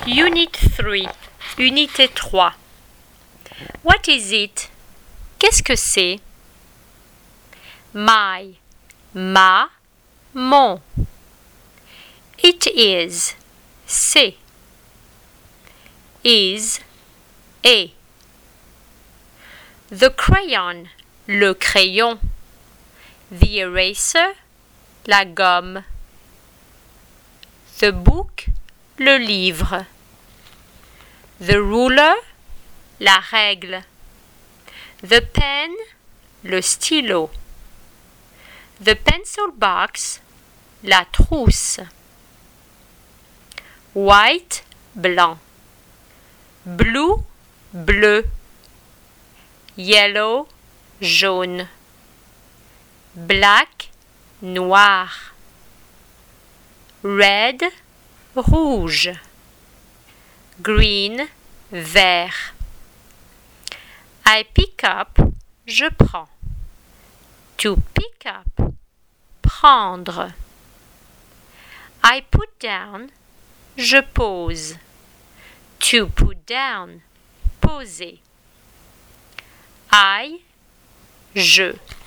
Unit 3, Unité 3. What is it? Qu'est-ce que c'est? My, ma, mon. It is, c'est. Is, est. The crayon, le crayon. The eraser, la gomme. The book, le livre. The ruler, la règle. The pen, le stylo. The pencil box, la trousse. White, blanc. Blue, bleu. Yellow, jaune. Black, noir. Red, rouge. Green, vert. I pick up, je prends. To pick up, prendre. I put down, je pose. To put down, poser. I, je.